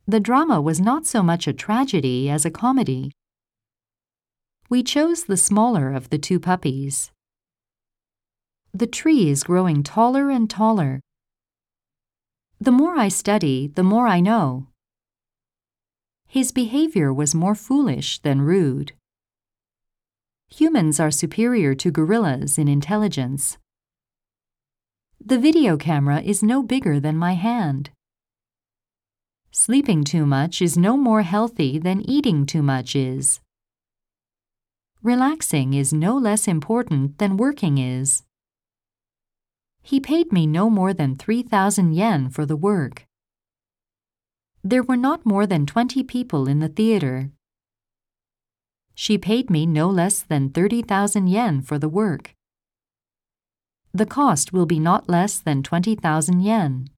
The drama was not so much a tragedy as a comedy. We chose the smaller of the two puppies. The tree is growing taller and taller. The more I study, the more I know. His behavior was more foolish than rude. Humans are superior to gorillas in intelligence. The video camera is no bigger than my hand. Sleeping too much is no more healthy than eating too much is. Relaxing is no less important than working is. He paid me no more than 3,000 yen for the work. There were not more than 20 people in the theater. She paid me no less than 30,000 yen for the work. The cost will be not less than 20,000 yen.